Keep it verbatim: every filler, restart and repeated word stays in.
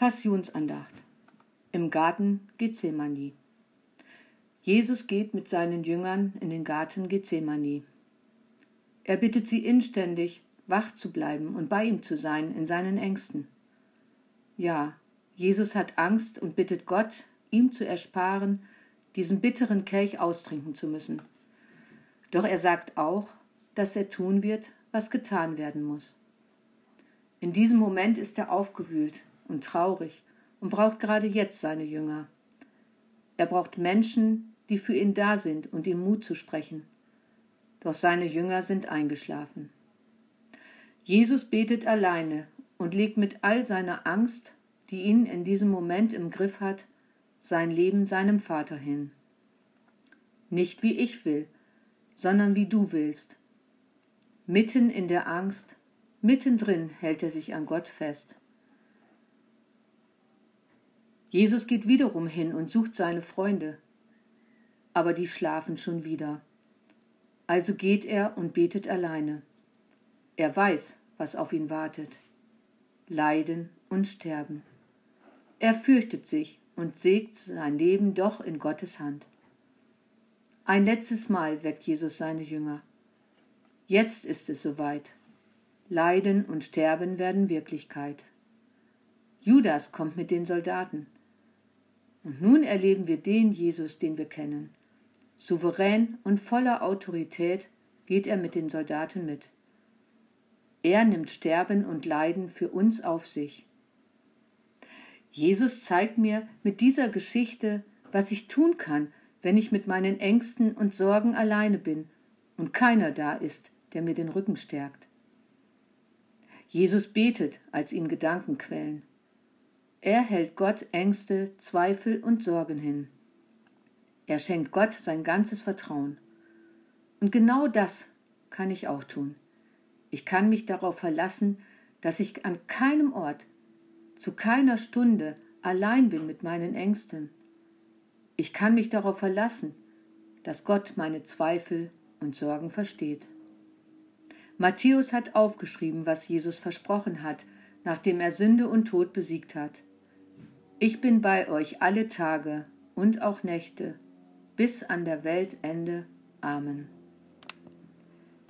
Passionsandacht im Garten Gethsemane. Jesus geht mit seinen Jüngern in den Garten Gethsemane. Er bittet sie inständig, wach zu bleiben und bei ihm zu sein in seinen Ängsten. Ja, Jesus hat Angst und bittet Gott, ihm zu ersparen, diesen bitteren Kelch austrinken zu müssen. Doch er sagt auch, dass er tun wird, was getan werden muss. In diesem Moment ist er aufgewühlt und traurig und braucht gerade jetzt seine Jünger. Er braucht Menschen, die für ihn da sind und ihm Mut zu sprechen. Doch seine Jünger sind eingeschlafen. Jesus betet alleine und legt mit all seiner Angst, die ihn in diesem Moment im Griff hat, sein Leben seinem Vater hin. Nicht wie ich will, sondern wie du willst. Mitten in der Angst, mittendrin hält er sich an Gott fest. Jesus geht wiederum hin und sucht seine Freunde, aber die schlafen schon wieder. Also geht er und betet alleine. Er weiß, was auf ihn wartet. Leiden und Sterben. Er fürchtet sich und sägt sein Leben doch in Gottes Hand. Ein letztes Mal weckt Jesus seine Jünger. Jetzt ist es soweit. Leiden und Sterben werden Wirklichkeit. Judas kommt mit den Soldaten. Und nun erleben wir den Jesus, den wir kennen. Souverän und voller Autorität geht er mit den Soldaten mit. Er nimmt Sterben und Leiden für uns auf sich. Jesus zeigt mir mit dieser Geschichte, was ich tun kann, wenn ich mit meinen Ängsten und Sorgen alleine bin und keiner da ist, der mir den Rücken stärkt. Jesus betet, als ihm Gedanken quellen. Er hält Gott Ängste, Zweifel und Sorgen hin. Er schenkt Gott sein ganzes Vertrauen. Und genau das kann ich auch tun. Ich kann mich darauf verlassen, dass ich an keinem Ort, zu keiner Stunde allein bin mit meinen Ängsten. Ich kann mich darauf verlassen, dass Gott meine Zweifel und Sorgen versteht. Matthäus hat aufgeschrieben, was Jesus versprochen hat, nachdem er Sünde und Tod besiegt hat. Ich bin bei euch alle Tage und auch Nächte, bis an der Weltende. Amen.